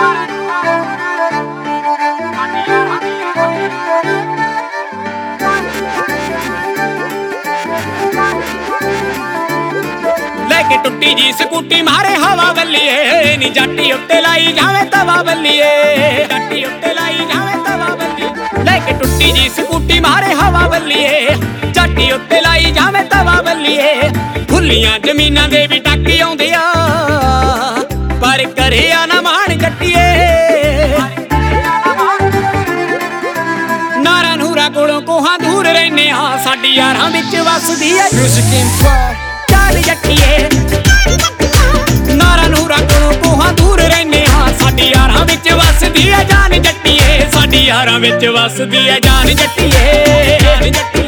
लेके टुट्टी जी स्कूटी मारे हवा बल्लिए नी जाटी उत्ते लाई जावे तवा बल्लिए जाटी उत्ते लाई जावे तवा बल्लिए। लेके टुट्टी जी स्कूटी मारे हवा बल्लिए जाटी उत्ते लाई जावे तवा बल्लिए। खुलियां जमीनां दे भी टाकी आउंदे आ पर करे आ ना मान जट्टिए। नारा नूरा कोलों कोहां दूर रहने आ साडी यारां विच वसदी ऐ म्यूजिक इंपोर्ट चाल जट्टिए। नारा नूरा कोलों कोहां दूर रहने आ साडी यारां विच वसदी ऐ जान जट्टिए। साडी यारां विच वसदी ऐ जान जट्टिए जान जट्टिए।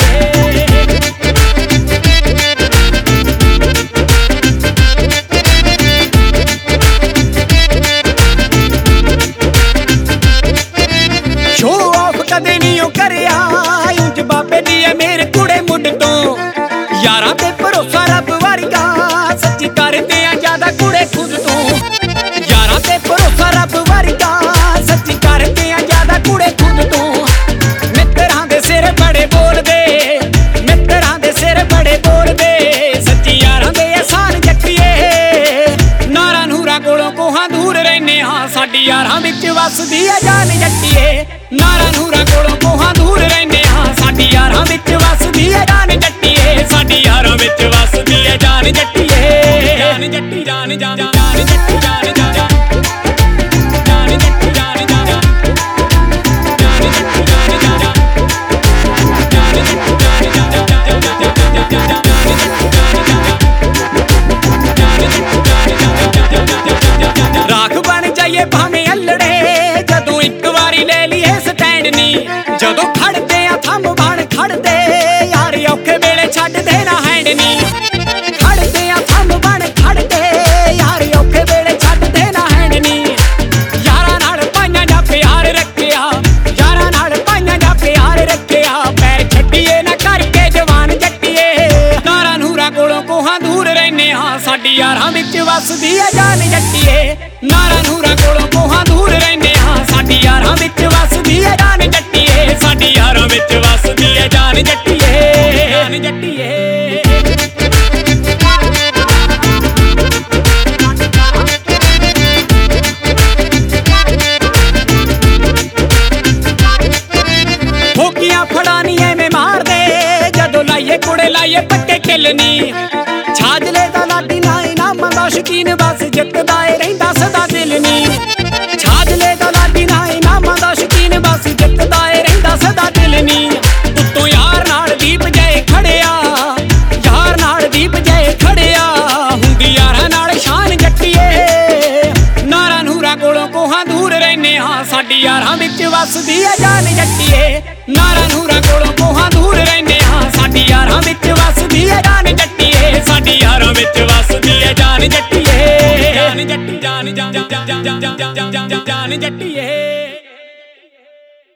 शो ऑफ कदे नहीं करिया ਉਂਝ बाबे दी है मेरे कुड़े मुड तो यारां ते भरोसा रब वारिगा सच्ची करदे आ ज्यादा कुड़े खुद तो। यारां ते भरोसा रब वारिगा सच्ची करदे आ ज्यादा कुड़े खुद तो। मित्तरां दे सिर बड़े बोलदे मित्तरां दे सिर बड़े बोलदे सच्ची यारां दे एहसान जट्टिए। नारा नूरा कोलों कोहां दूर रहने आ साडी यारां विच वसदी ऐ जान जट्टिए। नारा नूरा कोलों कोहां दूर रहने आ साडी यारां विच वसदी ऐ जान जट्टिए। साडी यारां विच वसदी ऐ जान जट्टिए जान जट्टी जान जान जान जट्टी जान जान जान जट्टी जान जान जान जट्टी जान जान जान जट्टी राख बन जाइए भावें अल्लड़े जदों एक वारी ले लीए स्टैंड नी। जदों खड़दे आ थंब बन खड़दे यार औखे वेले छड्डदे ना हैंड नी। खड़दे आ थंब बन खड़दे यार औखे वेले छड्डदे ना हैंड नी। यारां नाल पाइयां जा प्यार रखिया यारां नाल पाइयां जा प्यार रखिया पैर छड्डिए ना करके जवान जट्टिए। नारा नूरा कोलों कोहां दूर रहने आ साडी यारां विच वसदी ऐ जान जट्टिए। नारा नूरा कोलों कोहां दूर रहने आ साडी यारां विच वसदी ऐ जान जट्टिए। साडी यारां विच वसदी ऐ जान जट्टिए जान जट्टिए। ठोकियां फड़ानी एवें मार दे जदों लाइए कुड़े लाइए पक्के किलनी। छाजले दा लाडी ना इनामां दा शकीन बस जितदा ए रहिंदा सदा दिल नी। छाजले दा लाडी ना इनामां दा शकीन बस जितदा ए रहिंदा सदा दिल नी। उत्तों यार नाल दीप जय खड़िया यार नाल दीप जय खड़िया हुंदी यारां नाल शान जट्टिए। नारा नूरा कोलों कोहां दूर रहने आ साडी यारां विच वसदी ऐ जान जट्टिए। नारा नूरा कोलों कोहां दूर रहने आ साडी यारां विच वसदी ऐ जान जट्टिए। साडी यारां विच वसदी ऐ जान जट्टिए जान जट्टी जान जान जान जान जान जान जट्टी